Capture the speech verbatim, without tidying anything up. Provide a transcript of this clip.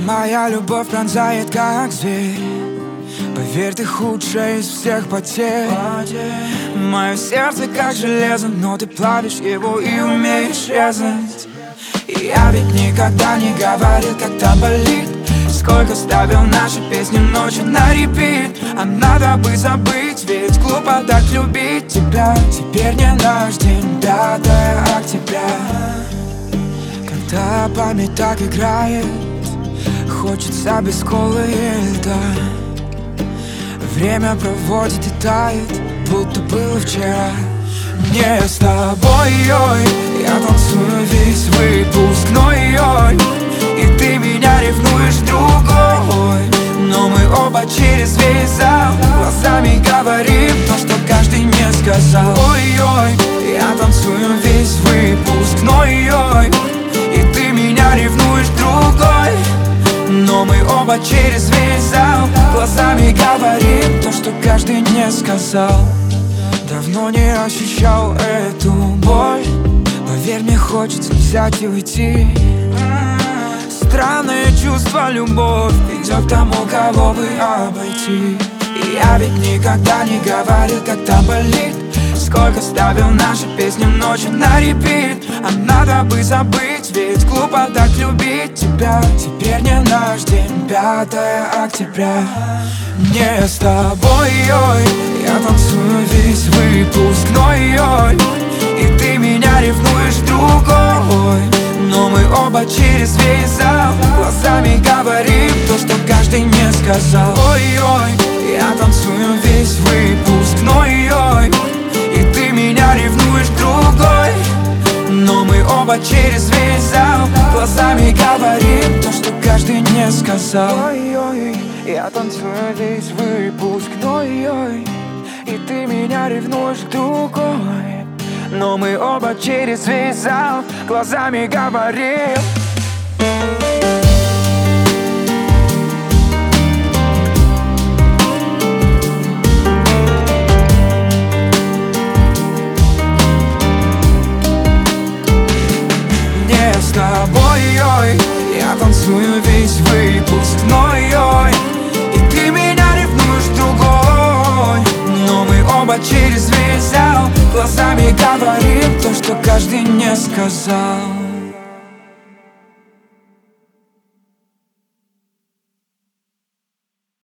Моя любовь пронзает, как зверь. Поверь, ты худшая из всех потерь. Мое сердце как железо, но ты плавишь его и умеешь резать. И я ведь никогда не говорил, как там болит. Сколько ставил наши песни ночью на репит. А надо бы забыть, ведь глупо так любить тебя. Теперь не наш день, пятое октября. Когда память так играет, хочется без колы и льда. Время проводит и тает, будто было вчера. Не с тобой, ой, я танцую весь выпускной, ой. И ты меня ревнуешь другой. Но мы оба через весь зал глазами говорим то, что каждый не сказал. Ой-ой, я танцую весь выпускной, ой. И ты меня ревнуешь другой. Но мы оба через весь зал глазами говорим то, что каждый не сказал. Давно не ощущал эту боль. Поверь, мне хочется взять и уйти. Странное чувство, любовь идет к тому, кого бы обойти. И я ведь никогда не говорил, как там болит. Сколько ставил наши песни ночью на репит. А надо бы забыть, ведь глупо так любить тебя. Теперь не наш день, пятое октября. Не с тобой, ой, я танцую весь выпускной, ой. И ты меня ревнуешь другой. Но мы оба через весь зал глазами говорим то, что каждый не сказал. Ой-ой, я танцую весь выпускной, ой. И ты меня ревнуешь другой. Но мы оба через весь зал глазами говорим то, что каждый не сказал. Ой-ой, я танцую весь выпускной, ой. И ты меня ревнуешь другой. Но мы оба через весь зал глазами говорим. Не с тобой, ой, я танцую весь выпускной, ой. И ты меня ревнуешь другой. Но мы оба через весь зал глазами говорим то, что каждый не сказал.